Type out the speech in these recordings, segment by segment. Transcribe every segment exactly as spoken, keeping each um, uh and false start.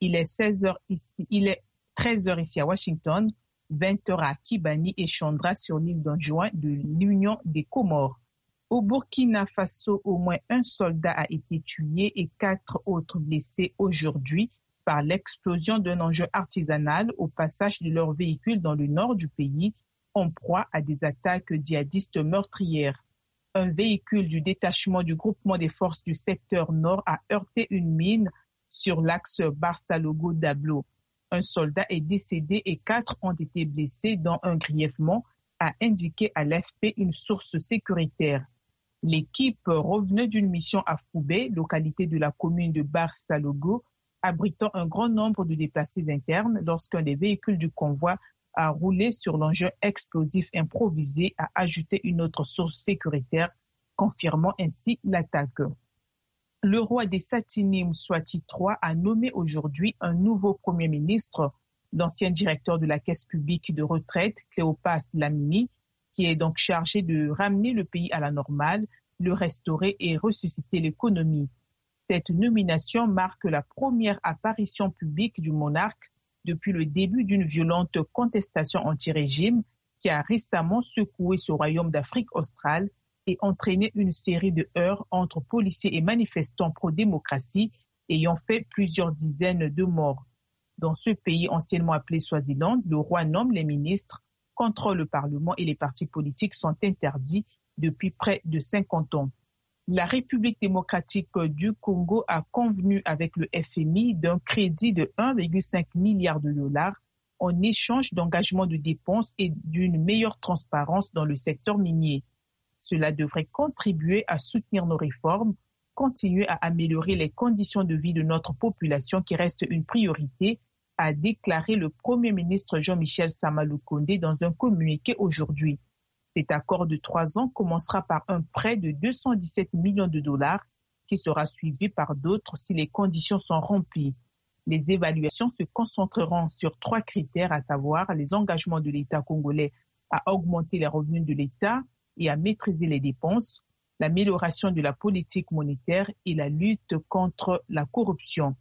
Il est seize heures ici, il est treize heures ici à Washington, vingt heures à Kibani et Chandra sur l'île d'Anjouan de l'Union des Comores. Au Burkina Faso, au moins un soldat a été tué et quatre autres blessés aujourd'hui par l'explosion d'un engin artisanal au passage de leur véhicule dans le nord du pays, en proie à des attaques djihadistes meurtrières. Un véhicule du détachement du groupement des forces du secteur nord a heurté une mine sur l'axe Barça-Logo-Dablo. Un soldat est décédé et quatre ont été blessés, dont un grièvement, a indiqué à l'A F P une source sécuritaire. L'équipe revenait d'une mission à Foubé, localité de la commune de Barça-Logo, abritant un grand nombre de déplacés internes lorsqu'un des véhicules du convoi a roulé sur l'engin explosif improvisé, a ajouté une autre source sécuritaire, confirmant ainsi l'attaque. Le roi des Satini, Mswati trois, a nommé aujourd'hui un nouveau Premier ministre, l'ancien directeur de la Caisse publique de retraite, Cléopas Lamini, qui est donc chargé de ramener le pays à la normale, le restaurer et ressusciter l'économie. Cette nomination marque la première apparition publique du monarque depuis le début d'une violente contestation anti-régime qui a récemment secoué ce royaume d'Afrique australe et entraîné une série de heurts entre policiers et manifestants pro-démocratie ayant fait plusieurs dizaines de morts. Dans ce pays anciennement appelé Swaziland, le roi nomme les ministres, contrôle le Parlement et les partis politiques sont interdits depuis près de cinquante ans. La République démocratique du Congo a convenu avec le F M I d'un crédit de un virgule cinq milliard de dollars en échange d'engagements de dépenses et d'une meilleure transparence dans le secteur minier. Cela devrait contribuer à soutenir nos réformes, continuer à améliorer les conditions de vie de notre population qui reste une priorité, a déclaré le Premier ministre Jean-Michel Sama-Lukonde dans un communiqué aujourd'hui. Cet accord de trois ans commencera par un prêt de deux cent dix-sept millions de dollars qui sera suivi par d'autres si les conditions sont remplies. Les évaluations se concentreront sur trois critères, à savoir les engagements de l'État congolais à augmenter les revenus de l'État et à maîtriser les dépenses, l'amélioration de la politique monétaire et la lutte contre la corruption.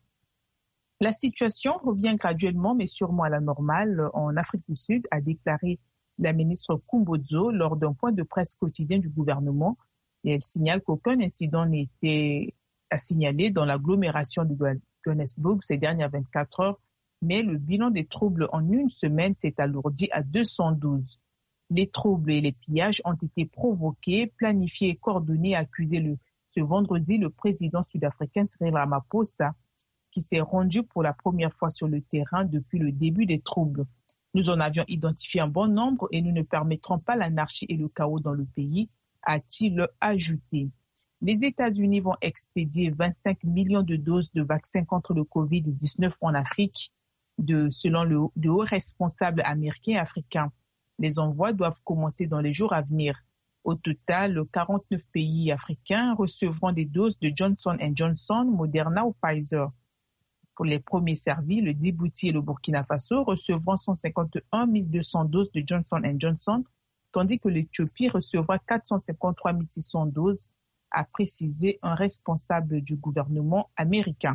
La situation revient graduellement mais sûrement à la normale en Afrique du Sud, a déclaré la ministre Kumbodzo lors d'un point de presse quotidien du gouvernement. Et elle signale qu'aucun incident n'était à signaler dans l'agglomération de Johannesburg ces dernières vingt-quatre heures, mais le bilan des troubles en une semaine s'est alourdi à deux cent douze. Les troubles et les pillages ont été provoqués, planifiés et coordonnés, a accusé le, ce vendredi le président sud-africain Cyril Ramaphosa, qui s'est rendu pour la première fois sur le terrain depuis le début des troubles. Nous en avions identifié un bon nombre et nous ne permettrons pas l'anarchie et le chaos dans le pays, a-t-il ajouté. Les États-Unis vont expédier vingt-cinq millions de doses de vaccins contre le covid dix-neuf en Afrique, de, selon le, de hauts responsables américains et africains. Les envois doivent commencer dans les jours à venir. Au total, quarante-neuf pays africains recevront des doses de Johnson and Johnson, Moderna ou Pfizer. Pour les premiers servis, le Djibouti et le Burkina Faso recevront cent cinquante et un mille deux cents doses de Johnson and Johnson, tandis que l'Éthiopie recevra quatre cent cinquante-trois mille six cents doses, a précisé un responsable du gouvernement américain.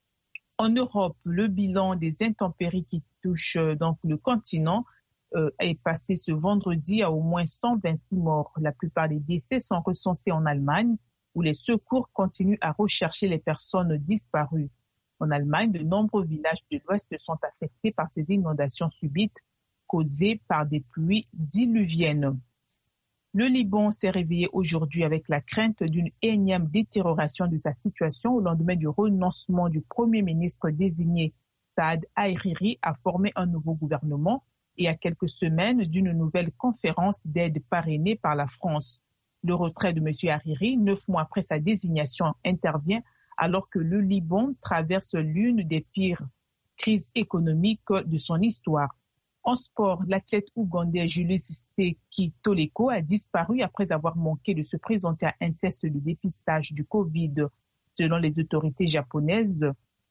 En Europe, le bilan des intempéries qui touchent donc le continent euh, est passé ce vendredi à au moins cent vingt-six morts. La plupart des décès sont recensés en Allemagne, où les secours continuent à rechercher les personnes disparues. En Allemagne, de nombreux villages de l'Ouest sont affectés par ces inondations subites causées par des pluies diluviennes. Le Liban s'est réveillé aujourd'hui avec la crainte d'une énième détérioration de sa situation au lendemain du renoncement du Premier ministre désigné Saad Hariri à former un nouveau gouvernement et à quelques semaines d'une nouvelle conférence d'aide parrainée par la France. Le retrait de M. Hariri, neuf mois après sa désignation, intervient alors que le Liban traverse l'une des pires crises économiques de son histoire. En sport, l'athlète ougandais Julius Seki Toleko a disparu après avoir manqué de se présenter à un test de dépistage du Covid. Selon les autorités japonaises,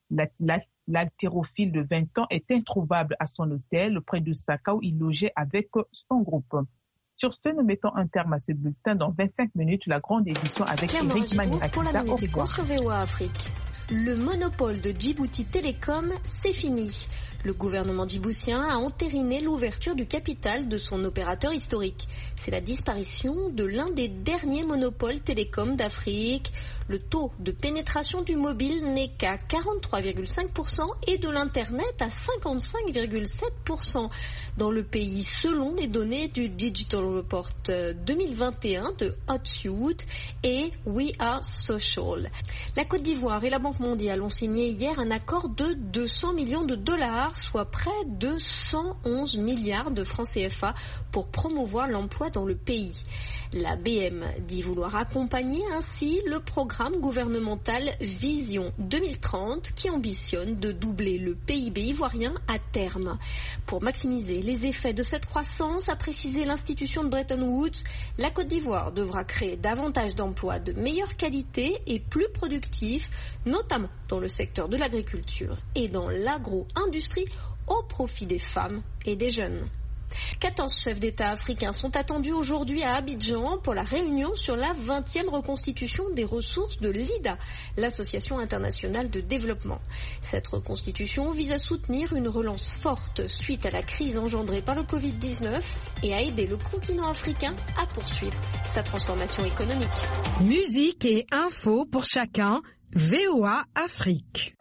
l'haltérophile de vingt ans est introuvable à son hôtel près de Osaka où il logeait avec son groupe. Sur ce, nous mettons un terme à ce bulletin. Dans vingt-cinq minutes, la grande édition avec Eric Manirakiza. Pour la Minute Éco sur V O A Afrique. Le monopole de Djibouti Télécom, c'est fini. Le gouvernement djiboutien a entériné l'ouverture du capital de son opérateur historique. C'est la disparition de l'un des derniers monopoles télécoms d'Afrique. Le taux de pénétration du mobile n'est qu'à quarante-trois virgule cinq pour cent et de l'Internet à cinquante-cinq virgule sept pour cent dans le pays, selon les données du Digital Report deux mille vingt et un de Hotsuite et We Are Social. La Côte d'Ivoire et la Banque mondiale ont signé hier un accord de deux cents millions de dollars, soit près de cent onze milliards de francs C F A pour promouvoir l'emploi dans le pays. La B M dit vouloir accompagner ainsi le programme gouvernemental Vision deux mille trente qui ambitionne de doubler le P I B ivoirien à terme. Pour maximiser les effets de cette croissance, a précisé l'institution de Bretton Woods, la Côte d'Ivoire devra créer davantage d'emplois de meilleure qualité et plus productifs, notamment dans le secteur de l'agriculture et dans l'agro-industrie au profit des femmes et des jeunes. quatorze chefs d'État africains sont attendus aujourd'hui à Abidjan pour la réunion sur la vingtième reconstitution des ressources de l'I D A, l'Association internationale de développement. Cette reconstitution vise à soutenir une relance forte suite à la crise engendrée par le covid dix-neuf et à aider le continent africain à poursuivre sa transformation économique. Musique et info pour chacun, V O A Afrique.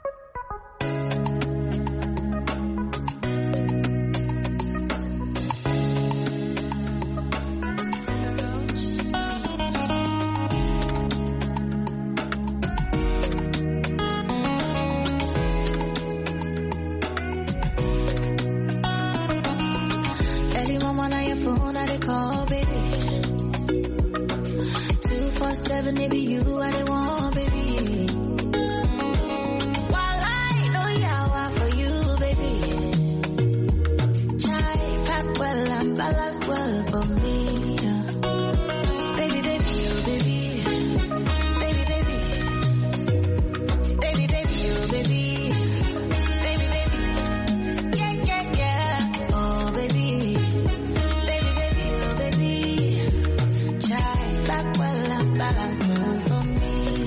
Seven, maybe you I the one, baby. While I know yawa for you, baby. Chai pack well and balance well for me. Baby, baby, oh baby. Baby, baby. Baby, baby, oh baby. Baby, baby. Yeah, yeah, yeah. Oh baby. Baby, baby, oh baby. Chai pack well and balance well for me.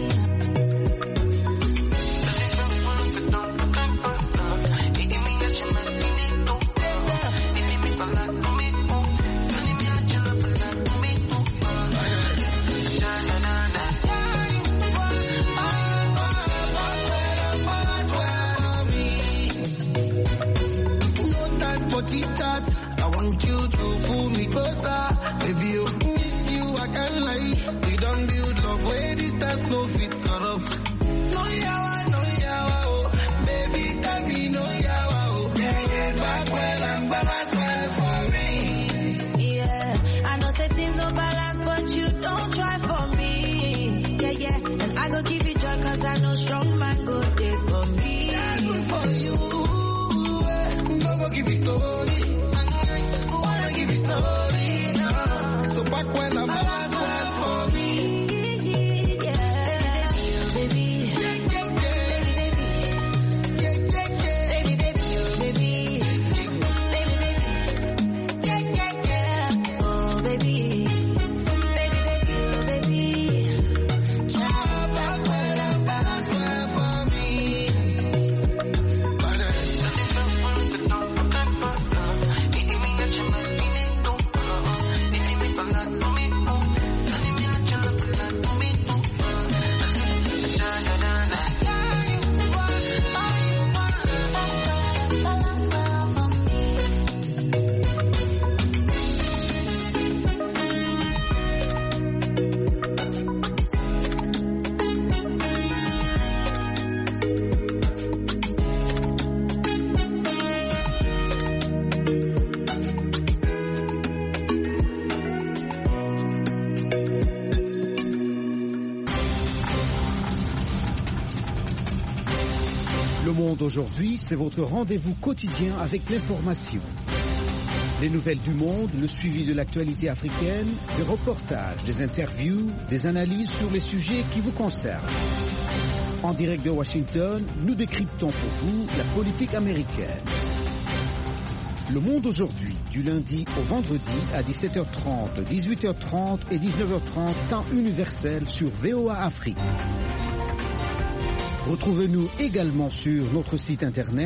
I want you to pull me closer, baby. You miss you, I can't lie. We don't build love where distance no fit corrupt. No yawa, no yawa, oh, baby, tell me no yawa, oh. Yeah, yeah, back well and balance well for me. Yeah, I know say things no balance, but you don't try for me. Yeah, yeah, and I go give you joy, cause I know strong man go there for me. Yeah, good for you. Don't go give it story. Wanna give it story now. So back when I'm balance well for me. Yeah, baby, baby, baby, baby, baby, baby, oh baby, baby, baby, yeah, yeah, yeah, oh baby, baby, baby, oh baby, child, back when I'm balance well for me. Le Monde aujourd'hui, c'est votre rendez-vous quotidien avec l'information. Les nouvelles du monde, le suivi de l'actualité africaine, des reportages, des interviews, des analyses sur les sujets qui vous concernent. En direct de Washington, nous décryptons pour vous la politique américaine. Le Monde aujourd'hui, du lundi au vendredi à dix-sept heures trente, dix-huit heures trente et dix-neuf heures trente, temps universel sur V O A Afrique. Retrouvez-nous également sur notre site internet